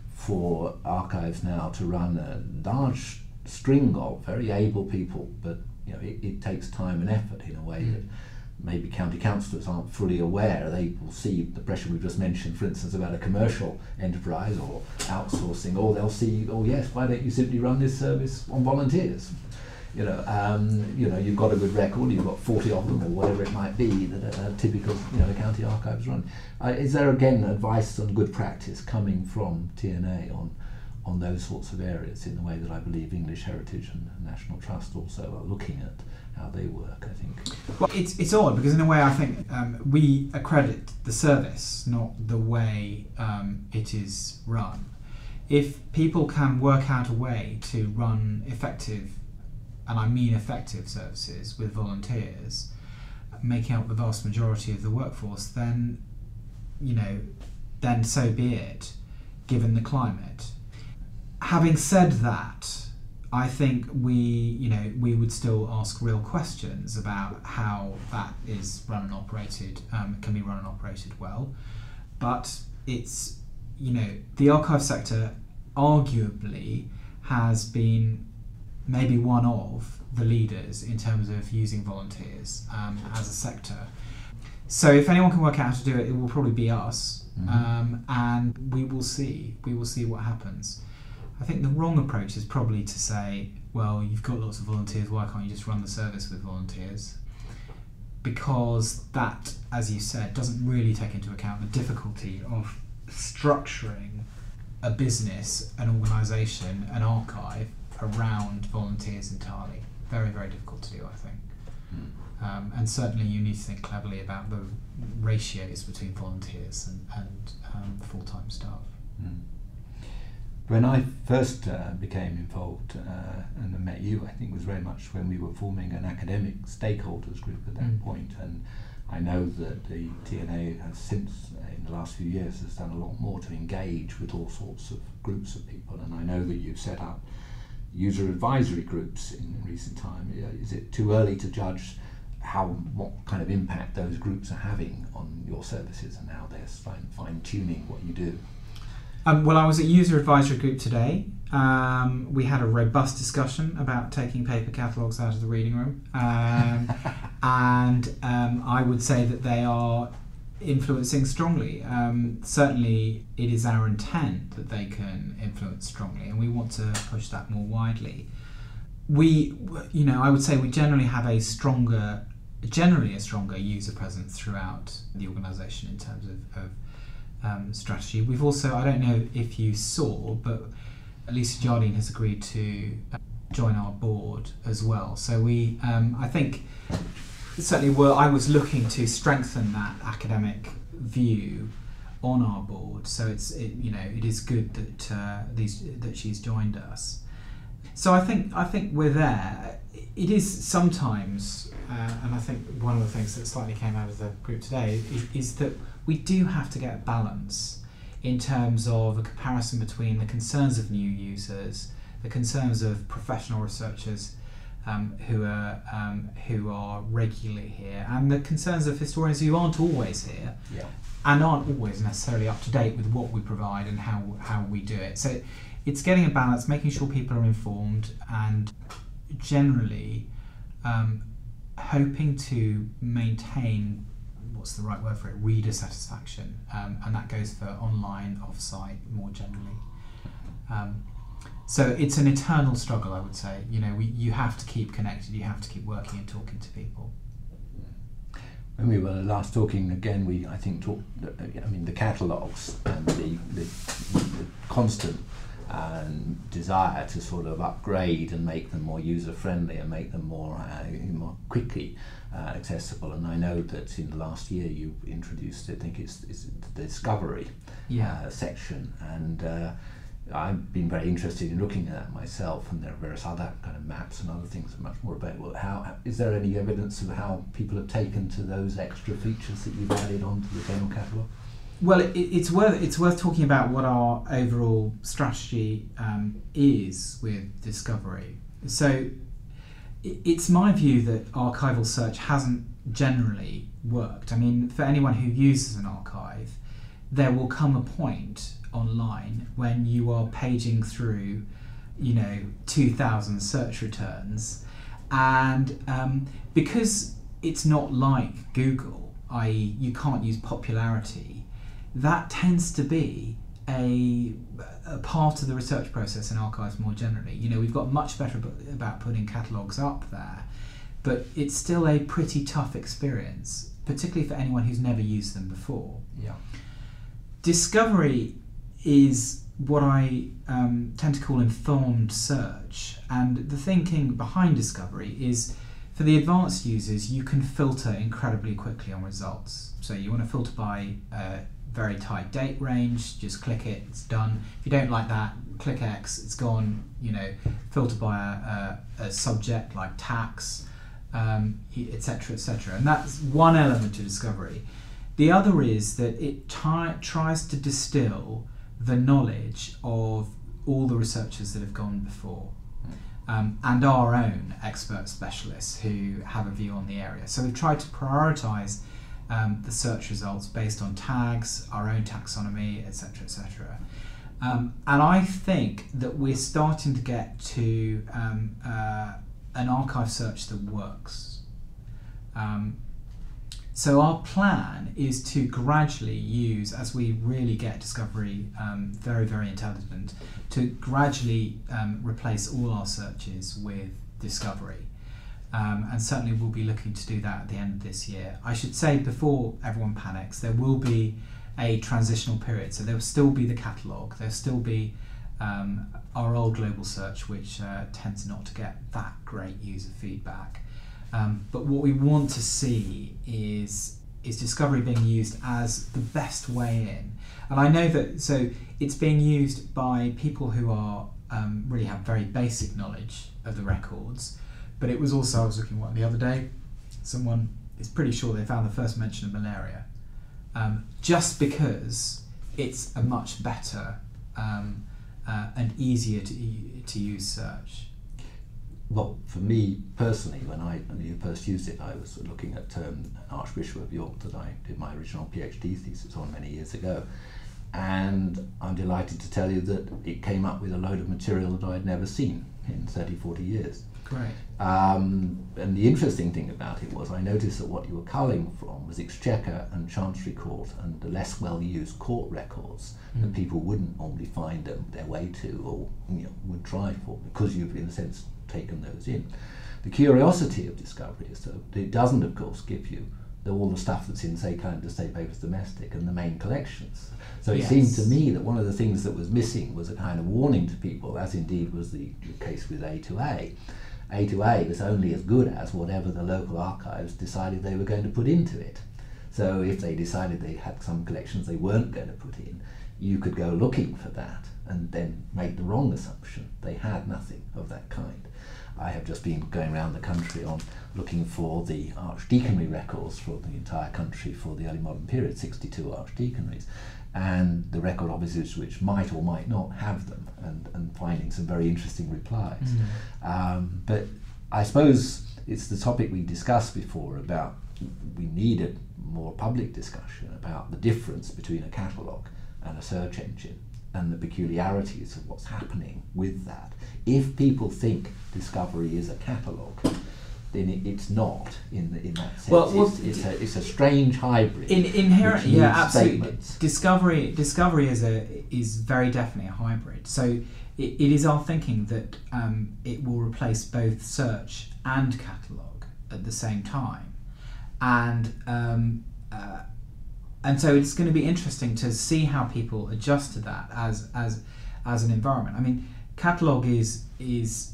for archives now to run a large string of very able people, but you know it, it takes time and effort in a way mm. that maybe county councillors aren't fully aware. They will see the pressure we've just mentioned, for instance, about a commercial enterprise or outsourcing, or they'll see, oh yes, why don't you simply run this service on volunteers? You know, um, you know, you've got a good record, you've got forty of them, or whatever it might be that a, a typical, you know, county archives run. Uh, is there again advice on good practice coming from T N A on on those sorts of areas, in the way that I believe English Heritage and National Trust also are looking at how they work, I think? Well, it's it's odd because in a way I think um, we accredit the service, not the way um, it is run. If people can work out a way to run effective, and I mean effective services with volunteers, making up the vast majority of the workforce, then, you know, then so be it, given the climate. Having said that, I think we, you know, we would still ask real questions about how that is run and operated, um, can be run and operated well. But it's, you know, the archive sector arguably has been maybe one of the leaders in terms of using volunteers um, as a sector. So if anyone can work out how to do it, it will probably be us, mm-hmm. um, and we will see. We will see what happens. I think the wrong approach is probably to say, well, you've got lots of volunteers, why can't you just run the service with volunteers? Because that, as you said, doesn't really take into account the difficulty of structuring a business, an organisation, an archive around volunteers entirely. Very, very difficult to do, I think. Mm. Um, and certainly you need to think cleverly about the ratios between volunteers and, and um, full-time staff. Mm. When I first uh, became involved uh, and I met you, I think it was very much when we were forming an academic stakeholders group at that mm. point, and I know that the T N A has since, uh, in the last few years, has done a lot more to engage with all sorts of groups of people, and I know that you've set up user advisory groups in recent time. Is it too early to judge how, what kind of impact those groups are having on your services and how they're fine, fine-tuning what you do? Um, well, I was at User Advisory Group today. Um, we had a robust discussion about taking paper catalogues out of the reading room. Um, and um, I would say that they are influencing strongly. Um, certainly, it is our intent that they can influence strongly, and we want to push that more widely. We, you know, I would say we generally have a stronger, generally a stronger user presence throughout the organisation in terms of, of um, strategy. We've also, I don't know if you saw, but Lisa Jardine has agreed to join our board as well. So we, um, I think, certainly were, I was looking to strengthen that academic view on our board. So it's, it, you know, it is good that uh, these that she's joined us. So I think I think we're there. It is sometimes, uh, and I think one of the things that slightly came out of the group today is, is that we do have to get a balance in terms of a comparison between the concerns of new users, the concerns of professional researchers um, who are um, who are regularly here, and the concerns of historians who aren't always here, yeah. and aren't always necessarily up to date with what we provide and how how we do it. So it's getting a balance, making sure people are informed, and generally um, hoping to maintain, what's the right word for it, reader satisfaction, um, and that goes for online, off-site, more generally. Um, so it's an eternal struggle, I would say. You know, we, you have to keep connected, you have to keep working and talking to people. When we were last talking again, we I think talked. I mean, the catalogues and the, the, the constant um, desire to sort of upgrade and make them more user-friendly and make them more uh, more quickly uh, accessible. And I know that in the last year you introduced, I think it's, it's the Discovery yeah. uh, section, and uh, I've been very interested in looking at that myself, and there are various other kind of maps and other things that are much more available. How is there any evidence of how people have taken to those extra features that you've added onto the general catalogue? Well, it, it's worth it's worth talking about what our overall strategy um, is with Discovery. So it, it's my view that archival search hasn't generally worked. I mean, for anyone who uses an archive, there will come a point online when you are paging through, you know, two thousand search returns, and um, because it's not like Google, that is you can't use popularity, that tends to be a, a part of the research process in archives more generally. You know, we've got much better about putting catalogues up there, but it's still a pretty tough experience, particularly for anyone who's never used them before. Yeah. Discovery is what I um, tend to call informed search, and the thinking behind Discovery is for the advanced users you can filter incredibly quickly on results. So you want to filter by a very tight date range, just click it, it's done. If you don't like that, click X, it's gone. You know, filter by a, a, a subject like tax, um, et cetera, et cetera. And that's one element of Discovery. The other is that it t- tries to distill the knowledge of all the researchers that have gone before, um, and our own expert specialists who have a view on the area. So we've tried to prioritise um, the search results based on tags, our own taxonomy, et cetera, et cetera. Um, and I think that we're starting to get to um, uh, an archive search that works. Um, So our plan is to gradually use, as we really get Discovery um, very, very intelligent, to gradually um, replace all our searches with Discovery. Um, and certainly we'll be looking to do that at the end of this year. I should say, before everyone panics, there will be a transitional period. So there will still be the catalogue, there'll still be um, our old global search, which uh, tends not to get that great user feedback. Um, but what we want to see is is Discovery being used as the best way in. And I know that, so it's being used by people who are um, really have very basic knowledge of the records, but it was also, I was looking one the other day, someone is pretty sure they found the first mention of malaria, um, just because it's a much better um, uh, and easier to, to use search. Well, for me personally, when I when you first used it, I was looking at um, Archbishop of York that I did my original PhD thesis on many years ago, and I'm delighted to tell you that it came up with a load of material that I'd never seen in thirty, forty years. Great. Um, and the interesting thing about it was I noticed that what you were culling from was Exchequer and Chancery Court and the less well-used court records mm. that people wouldn't normally find them, their way to, or you know, would try for, because you've in a sense taken those in. The curiosity of Discovery is that it doesn't, of course, give you the, all the stuff that's in, say, Current Estate Papers Domestic and the main collections. So it Yes. seemed to me that one of the things that was missing was a kind of warning to people, as indeed was the, the case with A to A. A to A was only as good as whatever the local archives decided they were going to put into it. So if they decided they had some collections they weren't going to put in, you could go looking for that and then make the wrong assumption. They had nothing of that kind. I have just been going around the country on looking for the archdeaconry records for the entire country for the early modern period, sixty-two archdeaconries, and the record offices which might or might not have them, and, and finding some very interesting replies. Mm. Um, but I suppose it's the topic we discussed before about we need a more public discussion about the difference between a catalogue and a search engine and the peculiarities of what's happening with that. If people think Discovery is a catalogue, then it, it's not in the, in that sense. Well, well, it's, it's, a, it's a strange hybrid. In, inherent, which yeah, needs absolutely. statements. Discovery, Discovery is a is very definitely a hybrid. So it, it is our thinking that um, it will replace both search and catalogue at the same time, and um, uh, and so it's going to be interesting to see how people adjust to that as as as an environment. I mean, catalogue is is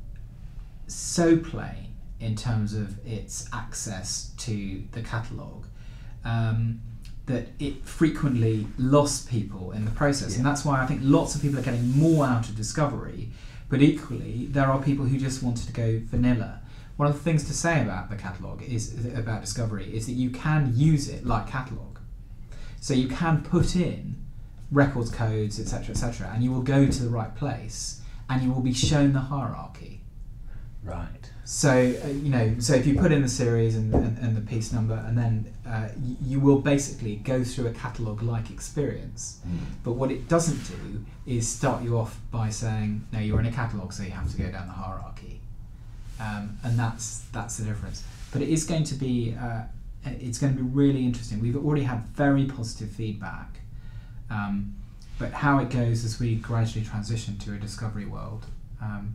so plain in terms of its access to the catalogue um, that it frequently lost people in the process, yeah. And that's why I think lots of people are getting more out of Discovery, but equally there are people who just wanted to go vanilla. One of the things to say about the catalogue is about Discovery is that you can use it like catalogue, so you can put in records codes, etc, etc, and you will go to the right place and you will be shown the hierarchy. Right. So uh, you know, so if you put in the series and, and, and the piece number, and then uh, y- you will basically go through a catalogue-like experience. Mm. But what it doesn't do is start you off by saying, no, you're in a catalogue, so you have to go down the hierarchy, um, and that's that's the difference. But it is going to be uh, it's going to be really interesting. We've already had very positive feedback, um, but how it goes as we gradually transition to a Discovery world. Um,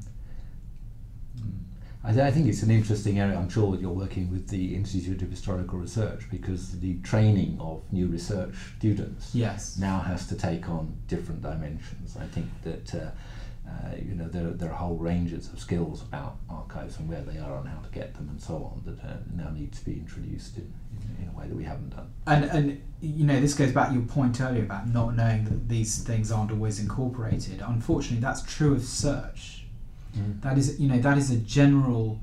I, th- I think it's an interesting area. I'm sure that you're working with the Institute of Historical Research, because the training of new research students yes. now has to take on different dimensions. I think that uh, uh, you know there, there are whole ranges of skills about archives and where they are and how to get them and so on that uh, now need to be introduced in, in, in a way that we haven't done. And and you know, this goes back to your point earlier about not knowing that these things aren't always incorporated. Unfortunately, that's true of search. Mm. That is, you know, that is a general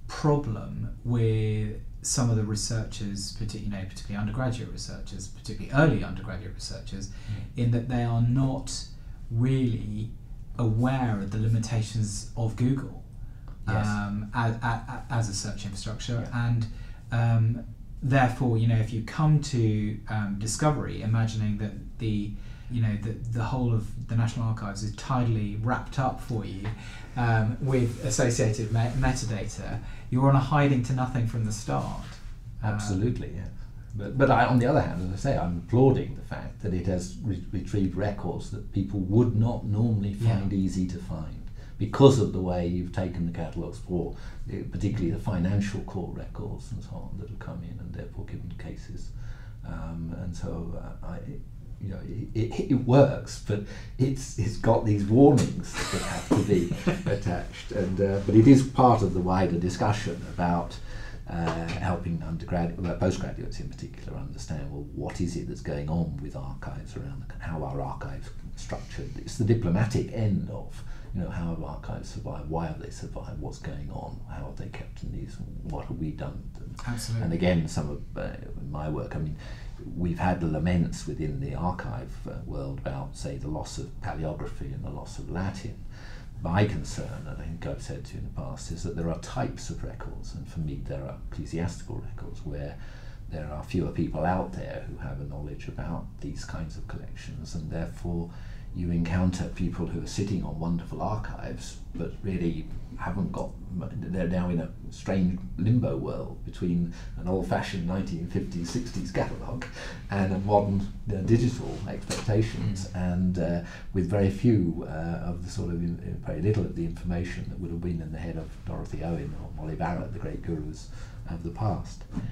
problem with some of the researchers, particularly, you know, particularly undergraduate researchers, particularly early undergraduate researchers, mm. in that they are not really aware of the limitations of Google yes. um, as, as, as a search infrastructure, yeah. and um, therefore, you know, if you come to um, Discovery, imagining that the you know, the, the whole of the National Archives is tidily wrapped up for you um, with associated me- metadata, you're on a hiding to nothing from the start. Absolutely, um, yes. But, but I, on the other hand, as I say, I'm applauding the fact that it has re- retrieved records that people would not normally find yeah. easy to find, because of the way you've taken the catalogues for, particularly the financial court records and so on that have come in and therefore given cases. Um, and so uh, I... You know, it, it, it works, but it's it's got these warnings that have to be attached, and uh, but it is part of the wider discussion about uh, helping undergraduate, well, postgraduates in particular, understand, well, what is it that's going on with archives around the, how are archives structured. It's the diplomatic end of, you know, how have archives survived, why have they survived, what's going on, how have they kept in these, what have we done with them. Absolutely. And again, some of uh, my work, I mean, we've had laments within the archive uh, world about, say, the loss of paleography and the loss of Latin. My concern, and I think I've said to you in the past, is that there are types of records, and for me there are ecclesiastical records where there are fewer people out there who have a knowledge about these kinds of collections, and therefore you encounter people who are sitting on wonderful archives but really haven't got, they're now in a strange limbo world between an old-fashioned nineteen fifties, sixties catalogue and a modern uh, digital expectations, mm. and uh, with very few uh, of the sort of, in, very little of the information that would have been in the head of Dorothy Owen or Molly Barrett, the great gurus of the past.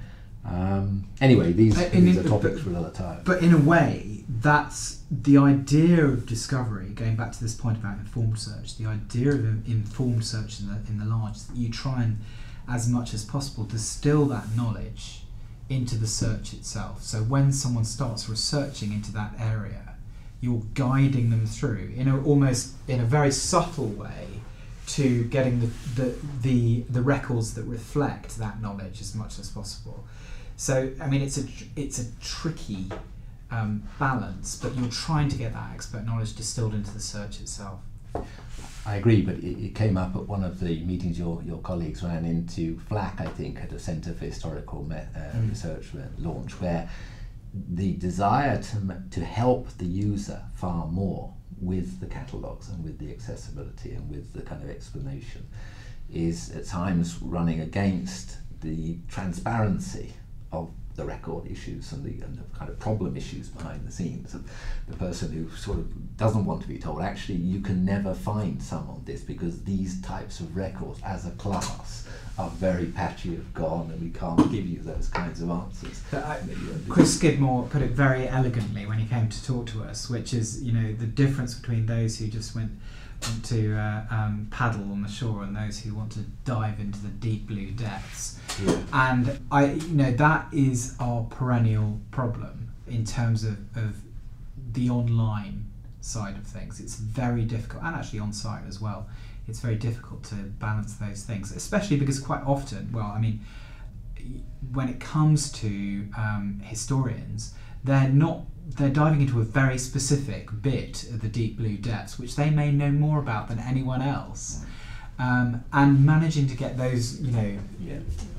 Um, anyway, these, Uh, these in- are topics but- for another time. But in a way, that's the idea of discovery. Going back to this point about informed search, the idea of in- informed search in the in the large is that you try and, as much as possible, distill that knowledge into the search itself. So when someone starts researching into that area, you're guiding them through in a, almost in a very subtle way to getting the, the the the records that reflect that knowledge as much as possible. So I mean, it's a tr- it's a tricky um, balance, but you're trying to get that expert knowledge distilled into the search itself. I agree, but it, it came up at one of the meetings your, your colleagues ran into, FLAC, I think, at a Centre for Historical Me- uh, Mm. Research launch, where the desire to m- to help the user far more with the catalogues and with the accessibility and with the kind of explanation is at times running against the transparency of the record issues and the, and the kind of problem issues behind the scenes of the person who sort of doesn't want to be told, actually you can never find some on this because these types of records as a class are very patchy and gone and we can't give you those kinds of answers. But I, Chris Skidmore put it very elegantly when he came to talk to us, which is, you know, the difference between those who just went want to uh, um, paddle on the shore and those who want to dive into the deep blue depths. Yeah. And I, you know, that is our perennial problem in terms of, of the online side of things. It's very difficult, and actually on site as well. It's very difficult to balance those things, especially because quite often, well, I mean, when it comes to um, historians, they're not they're diving into a very specific bit of the deep blue depths, which they may know more about than anyone else, um, and managing to get those, you know, Yeah.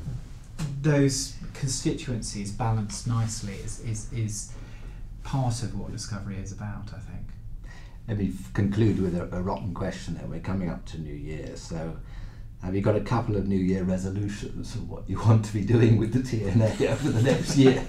those constituencies balanced nicely is, is is part of what discovery is about, I think. Let me f- conclude with a, a rotten question there. We're coming up to New Year, so have you got a couple of New Year resolutions of what you want to be doing with the T N A over the next year?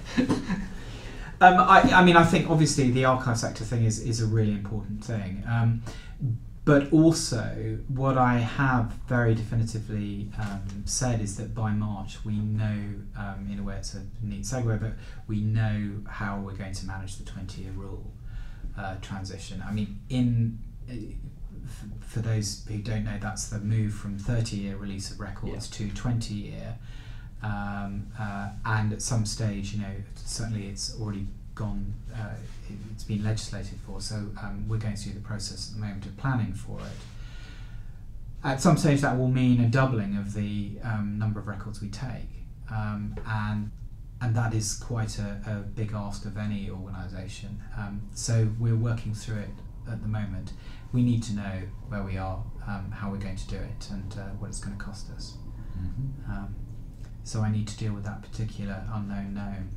Um, I, I mean, I think obviously the archive sector thing is, is a really important thing. Um, but also, what I have very definitively um, said is that by March we know, um, in a way it's a neat segue, but we know how we're going to manage the twenty-year rule uh, transition. I mean, in uh, f- for those who don't know, that's the move from thirty-year release of records Yeah. to twenty-year. Um, uh, and at some stage, you know, certainly it's already gone, uh, it, it's been legislated for, so um, we're going through the process at the moment of planning for it. At some stage that will mean a doubling of the um, number of records we take, um, and and that is quite a, a big ask of any organisation. Um, so we're working through it at the moment. We need to know where we are, um, how we're going to do it, and uh, what it's going to cost us. Mm-hmm. Um, so I need to deal with that particular unknown gnome.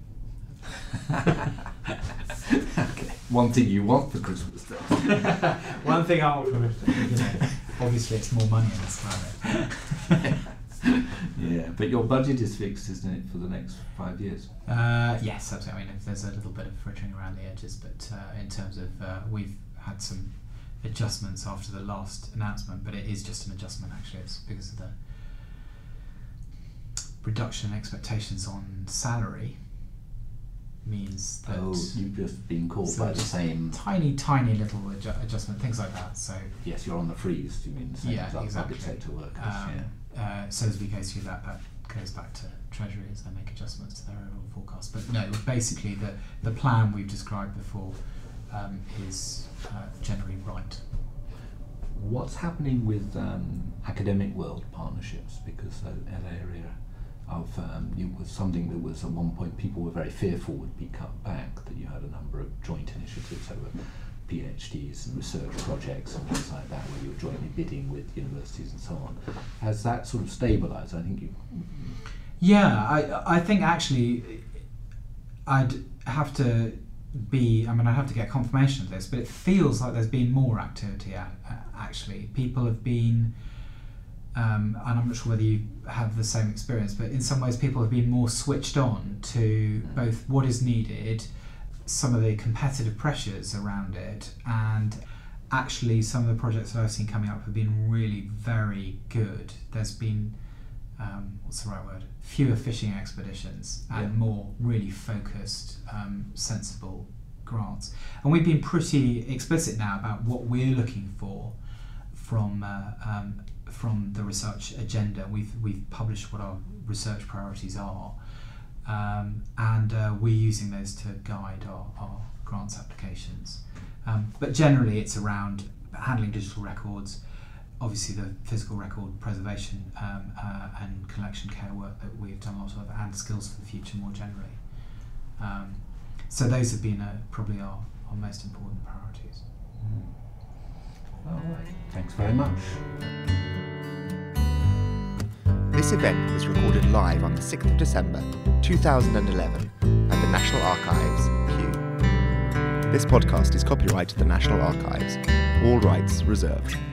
Okay. One thing you want for Christmas then. One thing I want from it, you know, obviously it's more money in this climate. Yeah, but your budget is fixed, isn't it, for the next five years? Uh, yes, absolutely. I mean, there's a little bit of frittering around the edges, but uh, in terms of, uh, we've had some adjustments after the last announcement, but it is just an adjustment actually. It's because of the reduction in expectations on salary means that Oh, you've just been caught So by the just same... tiny, tiny little adju- adjustment, things like that. So Yes, you're on the freeze, do you mean? The same Yeah, as other exactly. public sector workers, Um, yeah. uh, so as we go through that, that goes back to Treasury as they make adjustments to their overall forecast. But no, basically the, the plan we've described before um, is uh, generally right. What's happening with um, academic world partnerships? Because that, that area of um, it was something that was at one point people were very fearful would be cut back, that you had a number of joint initiatives over PhDs and research projects and things like that where you were jointly bidding with universities and so on. Has that sort of stabilised? I think you... Yeah, I I think actually I'd have to be, I mean I'd have to get confirmation of this, but it feels like there's been more activity a- a- actually. People have been, um, and I'm not sure whether you have the same experience, but in some ways people have been more switched on to both what is needed, some of the competitive pressures around it, and actually some of the projects that I've seen coming up have been really very good. There's been um, what's the right word? Fewer fishing expeditions and Yeah. more really focused, um, sensible grants. And we've been pretty explicit now about what we're looking for from uh, um, from the research agenda. We've we've published what our research priorities are, um, and uh, we're using those to guide our, our grants applications. Um, but generally, it's around handling digital records, obviously the physical record preservation um, uh, and collection care work that we've done a lot of, and skills for the future more generally. Um, so those have been uh, probably our, our most important priorities. Mm. All right. Thanks very much. This event was recorded live on the sixth of December two thousand eleven at the National Archives, Kew. This podcast is copyright to the National Archives, all rights reserved.